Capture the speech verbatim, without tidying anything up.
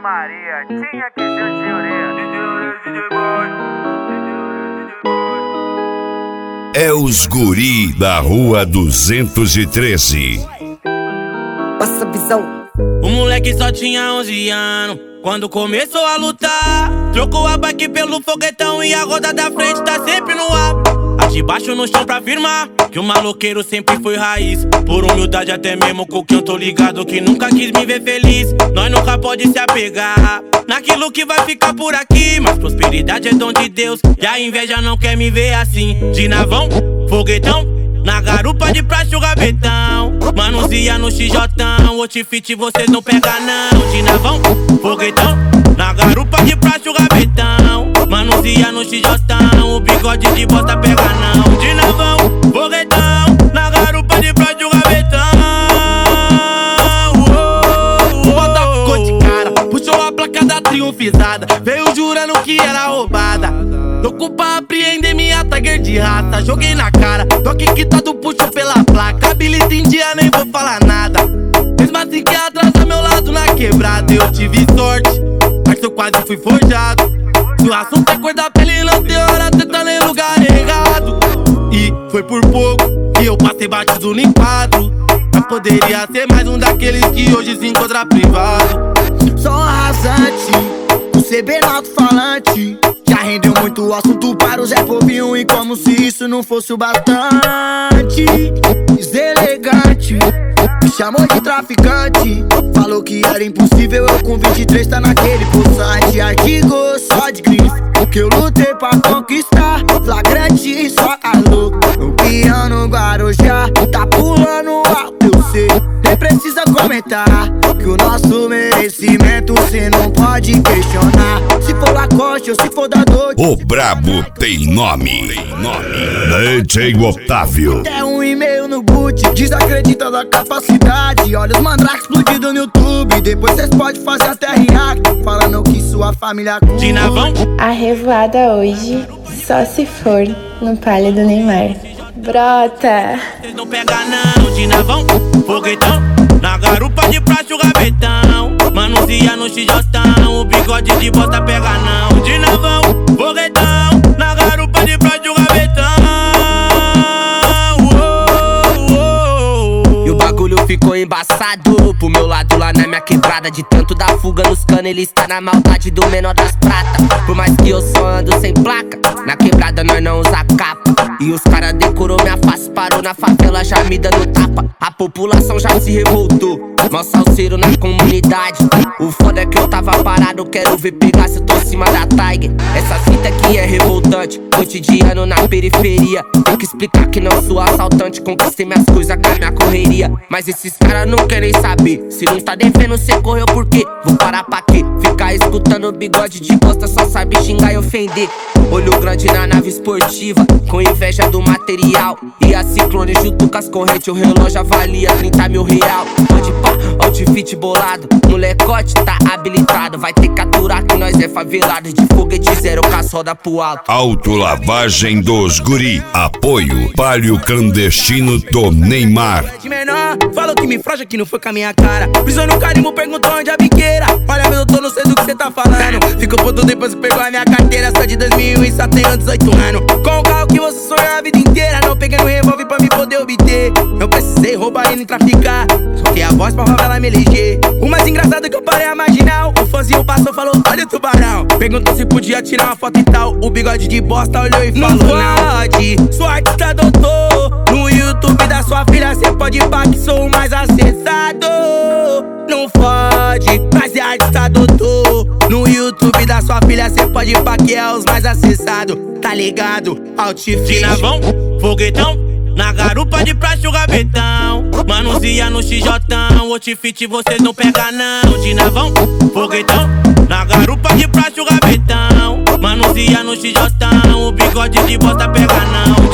Maria, tinha que ser o É os guri da rua duzentos e treze. Passa a visão. O moleque só tinha onze anos quando começou a lutar. Trocou a bike pelo foguetão e a roda da frente tá sempre no ar. A de baixo no chão pra afirmar que o maloqueiro sempre foi raiz. Por humildade até mesmo com quem eu tô ligado, que nunca quis me ver feliz. Nós nunca pode se apegar naquilo que vai ficar por aqui, mas prosperidade é dom de Deus e a inveja não quer me ver assim. De navão, foguetão, na garupa de praxe o gabetão. Manusia no X J, outfit vocês não pega não. De navão, foguetão, na garupa de praxe o gabetão. Manusia no X J, o bigode de bosta pega não. De navão, foguetão, na garupa de praxe o gabetão. Bota ficou de cara, puxou a placa da triunfizada, veio jurando que era roubada. Louco pra apreender minha Tiger de raça. Joguei na cara, toque quitado, puxo pela placa. Habilita em dia, nem vou falar nada. Mesmo assim que atrasa meu lado na quebrada. Eu tive sorte, mas eu quase fui forjado. Se o assunto é cor da pele, não tem hora, cê tá nem lugar errado. E foi por pouco que eu passei batido no enquadro. Mas poderia ser mais um daqueles que hoje se encontra privado. Sou rasante, o C B no alto-falante. Já rendeu muito assunto para o Zé Povinho, e como se isso não fosse o bastante. Deselegante, me chamou de traficante. Falou que era impossível, eu com vinte e três tá naquele poçante. Artigo só de grife, o que eu lutei pra conquistar. Flagrante, só calor, no piano Guarujá. Tá pulando alto, eu sei, nem precisa comentar. Que o nosso merecimento cê não pode questionar. Se for Lacoste ou se for da Dolce, o brabo tem nome, tem nome. D J Otávio. é um e-mail no boot, desacredita da capacidade. Olha os mandrakes explodidos no YouTube, depois cês podem fazer até react, falando que sua família curte. De navão, A revoada hoje, só se for no palio do Neymar. Brota! vocês não pega não. De navão, foguetão, na garupa de praxe o gabetão. Manusia no X J, o bigode de bosta pega não. De navão, foguetão, na garupa de praxe o gabetão. E o bagulho ficou embaçado pro meu lado lá na minha quebrada. De tanto da fuga nos canos, ele está na maldade do menor das pratas. Por mais que eu só ando sem placa, na quebrada nós não usa capa. E os cara decorou minha face, parou na favela, já me dando tapa. A população já se revoltou, mó salseiro na comunidade. O foda é que eu tava parado, quero ver pegar se eu tô acima da Tiger. Essa fita aqui é revoltante, cotidiano na periferia. Tem que explicar que não sou assaltante, conquistei minhas coisas com a minha correria. Mas esses caras não querem saber, se não tá devendo cê correu por quê? Vou parar pra quê? Ficar escutando bigode de bosta, só sabe xingar e ofender. Olho grande na nave esportiva, com inveja do material. E a Ciclone junto com as correntes, o relógio avalia trinta mil real. Onde pá, outfit bolado, molecote tá habilitado. Vai ter que aturar que nós é favelado, de foguete zero com as rodas pro alto. Autolavagem dos guri. Apoio palio clandestino do Neymar. De menor, falou que me froja, que não foi com a minha cara. Prisou no carimbo, perguntou onde a biqueira. Olha, meu, eu tô não sei do que cê tá falando. Ficou puto depois pegou a minha carteira. Sou de dois mil e só tenho dezoito anos. Com o carro que você sonhou a vida inteira. Não peguei no revólver pra me poder obter. Não precisei roubar e nem traficar, só que a voz pra favela me eleger. O mais engraçado é que eu parei a marginal. O fãzinho passou, falou, olha o tubarão. Perguntou se podia tirar uma foto e tal. O bigode de bosta olhou e falou, não pode, sua artista doutor. No YouTube da sua filha cê pode pá que sou o mais acessado. Não fode, mas é artista doutor. No YouTube da sua filha cê pode pá que é os mais acessados. Tá ligado? Outfit. de navão, foguetão, na garupa de praxe o gabetão. Manusia no X J, outfit vocês não pega não. De navão, foguetão, na garupa de praxe o gabetão. Manusia no X J, o bigode de bosta pega não.